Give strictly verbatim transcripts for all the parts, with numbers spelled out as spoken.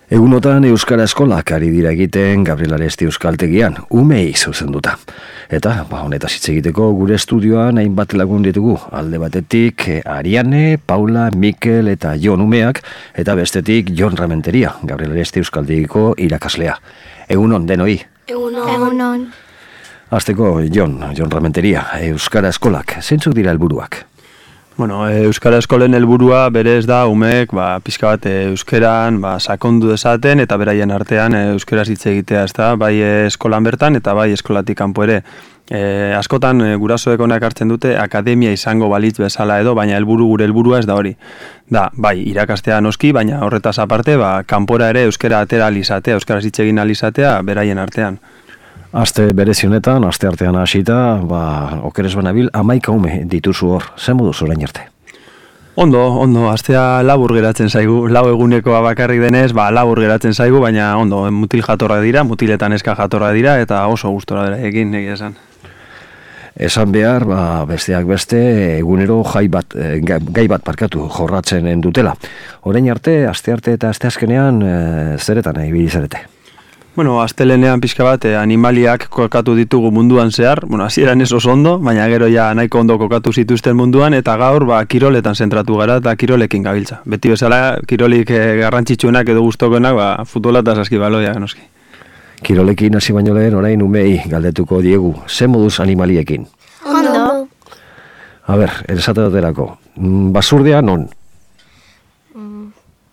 Egunotan Euskara Eskolak ari dira egiten Gabriel Aresti Euskaltegian, umei zuzenduta. Eta, ba, honetaz hitz egiteko gure estudioan hainbat lagun ditugu. Alde batetik Ariane, Paula, Mikel eta Jon umeak, eta bestetik Jon Ramenteria, Gabriel Aresti Euskaltegiko irakaslea. Egunon, denoi. Egunon. Egunon. Hasteko, Jon, Jon Ramenteria, Euskara Eskolak, zeintzuk dira helburuak? Bueno, Euskara Eskolen helburua berez da umeek ba, pixka bat euskeran ba, sakondu dezaten eta beraien artean euskeraz hitz egitea, ezta, bai eskolan bertan eta bai eskolatik kanpo ere. E, askotan e, gurasoek honak hartzen dute akademia izango balitz bezala edo, baina helburu gure helburua ez da hori. Da, bai, irakastea noski, baina horretaz aparte, ba, kanpora ere euskera atera alizatea, euskaraz hitz egin alizatea beraien artean. Aste berezionetan, aste artean hasita, ba, okeres banabil, amaika ume dituzu hor. Zer moduz orain arte? Ondo, ondo, astea labur geratzen zaigu, lau egunekoa bakarrik denez, ba, labur geratzen zaigu, baina ondo, mutil jatorra dira, mutiletan eska jatorra dira, eta oso gustora dira egin, egia esan. Esan behar, ba, besteak beste, egunero jai bat, gai bat parkatu jorratzen dutela. Orain arte, aste arte eta aste azkenean, e, zeretan ibili zarete? Bueno, astelenean pixka bat, eh, animaliak kokatu ditugu munduan zehar, bueno, hasieran ez oso ondo, baina gero ja nahiko ondo kokatu zituzten munduan, eta gaur, ba, kiroletan zentratu gara, eta kirolekin gabiltza. Beti bezala, kirolik eh, garrantzitsuenak edo gustokoenak, ba, futbola eta saskibaloia, noski. Kirolekin hasi baino lehen, orain umei galdetuko diegu, ze moduz animaliekin? Ondo. A ber, esate daterako, basurdea non? Mm.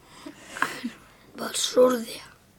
Basurdea.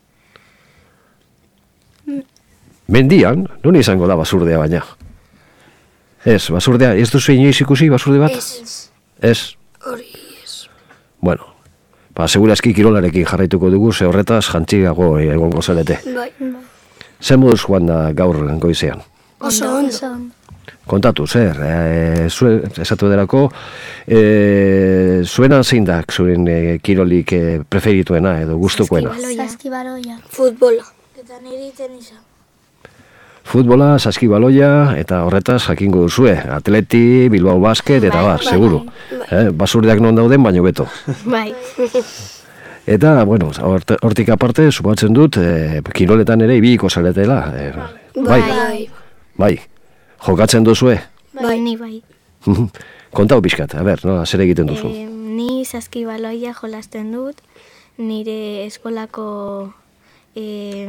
Mendian, non izango da basurdea baina? Ez, basurdea, ez duzu inoiz ikusi basurde bat? Ez. Ez? Hori ez. Bueno, ba, seguraski kirolarekin jarraituko dugu, ze horretaz jantziago egongo zarete. Bai. Zer moduz joan da gaur goizean? Oso ondo. Kontatu, zer, e, zue, esatu derako, e, zuena zein da zuen e, kirolik e, preferituena edo gustukoena? Saskibaloia. Futbola. Eta niri tenisa. Futbola, saskibaloia, eta horretaz jakingo duzue. Atleti, Bilbao Basket, eta bar, seguru. Eh, basurdeak non dauden, baino beto. Bai. Eta, bueno, hortik aparte, supatzen dut, eh, kiroletan ere ibiliko zaretela. Eh, bai. Bai. Bai. Jokatzen duzue? Bai, ni bai. Kontau pixkat, a ber, no, zer egiten duzu? E, ni saskibaloia jolasten dut, nire eskolako e,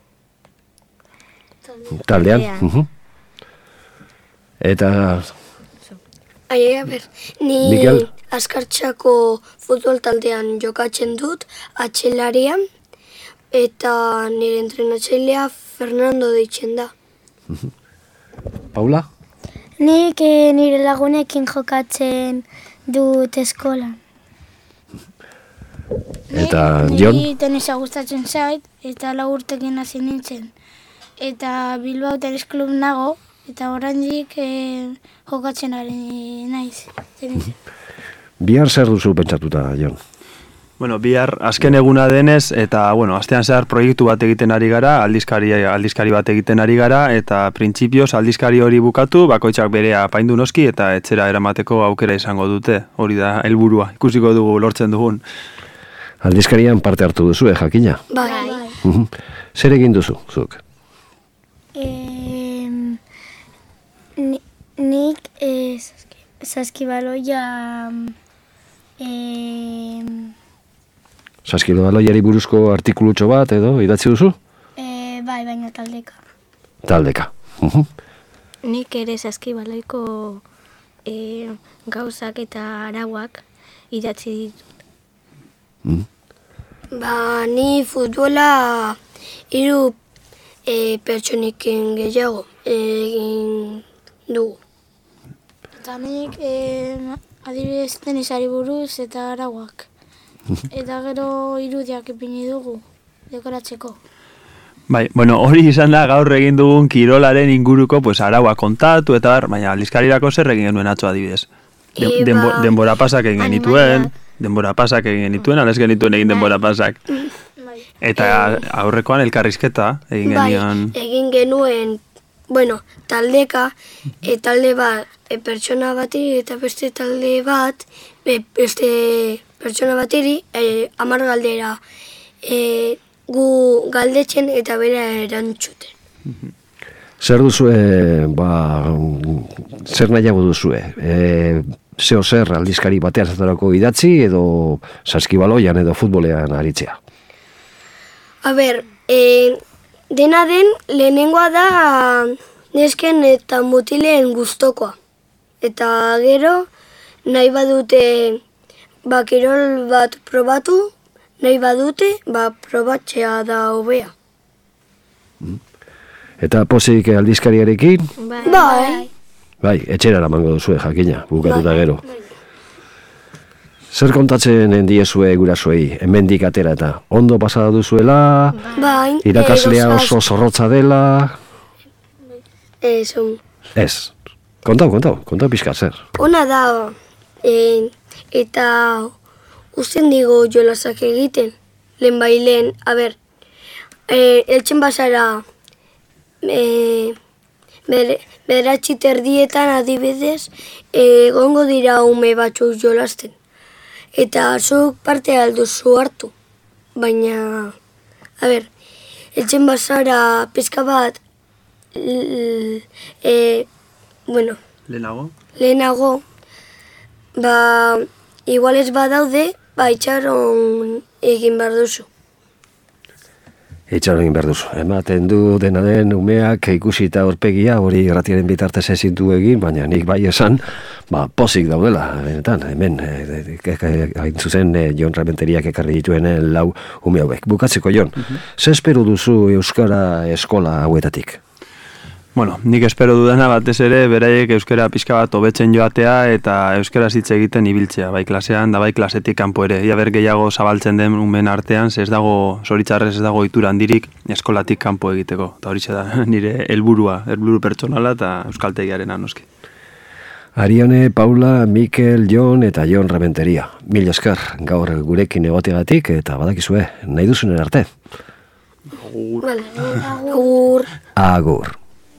taldean. Uh-huh. Eta... Ai, a ber, ni Mikel? Azkartxako futbol taldean jokatzen dut, atxelarian, eta nire entrenatzailea Fernando deitzen da. Uh-huh. Paula? Nik e, nire lagunekin jokatzen dut eskolan. Eta Jon? Niri tenisa gustatzen zait, eta lau urtekin hasi nintzen. Eta Bilbao Tenis Klub nago, eta oraindik e, jokatzen ari naiz. Tenisa. Bihar zer duzu pentsatuta, Jon? Bueno, bihar azken eguna denez, eta, bueno, astean zehar proiektu bat egiten ari gara, aldizkari, aldizkari bat egiten ari gara, eta printzipioz aldizkari hori bukatu, bakoitzak berea apaindu noski, eta etxera eramateko aukera izango dute, hori da helburua, ikusiko dugu lortzen dugun. Aldizkarian parte hartu duzu, eh, jakina? Bai. Uh-huh. Zer egin duzu, zuk? E, nik e, saskibaloia... E, Saskibaloiari buruzko artikulutxo bat edo idatzi duzu? E, bai, baina taldeka. Taldeka. Uh-huh. nik ere saskibaloiko e, gauzak eta arauak idatzi ditut. Mm. Ba, ni futbola hiru e, pertsoniken gehiago egin dugu. Eta nik e, adibidez tenisari buruz eta arauak. Eta gero irudiak ipini dugu, dekoratzeko. Bai, bueno, hori izan da gaur egin dugun kirolaren inguruko pues, araua kontatu eta bar, baina aldizkarirako zer egin genuen atzo adibidez. Den, E, denbo, ba- denbora pasak egin genituen, denbora pasak egin genituen, alaz genituen egin denbora pasak. Eta aurrekoan elkarrizketa egin Bai, genion. egin genuen, bueno, taldeka, e, talde bat, e, pertsona bati eta beste talde bat, e, beste pertsona bateri, e, hamar galdera e, gu galdetzen eta bera erantzuten. Zer duzue, ba, zer nahiago duzue? E, zeo zer aldizkari batean zatorako idatzi edo saskibaloian edo futbolean aritzea? A ber, e, dena den lehenengoa da nesken eta mutileen gustokoa. Eta gero nahi badute ba, kirol bat probatu, nahi badute ba, probatzea da hobea. Eta pozik aldizkariarekin? Bai. Bai. Bai, etxera eramango duzue, jakina, bukatuta gero. Zer kontatzen diezue gurasoei, hemendik atera eta ondo pasada duzuela, Bai. irakaslea e, oso zorrotza dela... Ez, Ez, kontau, kontau, kontau pixka zer. ona da, e, eta usten digo jolasak egiten, lehen bai lehen, a ber, e, eltzen basara, e, bere, beratxi terdietan adibidez, egongo dira ume batzuk jolasten. Eta zuk parte alduzu hartu, baina, a ber, eltzen basara pizka bat, l, e, bueno, Lehenago? lehenago, ba, igual ez badaude, ba, itxaron egin behar duzu. Itxaron egin behar duzu. Ematen du dena den umeak ikusita aurpegia hori irratiaren bitartez ezin du egin, baina nik bai esan, ba, pozik daudela, benetan, hemen, e, e, hain zuzen, e, Jon Rementeriak ekarri dituen e, lau ume hauek. Bukatzeko, Jon, ze espero duzu Euskara eskola hauetatik? Bueno, nik espero dudana batez ere beraiek euskara pixka bat hobetzen joatea eta euskaraz hitz egiten ibiltzea, bai klasean da bai klasetik kanpo ere. Ia ber gehiago zabaltzen den umen artean, ze ez dago, zoritzarrez ez dago ohitura handirik eskolatik kanpo egiteko. Eta hori da nire helburua, helburu pertsonala eta euskaltegiarena noski. Ariane, Paula, Mikel, Jon eta Jon Rementeria. Mil esker gaur gurekin egoteagatik eta badakizue, nahi duzunen arte. Agur. Agur. Agur.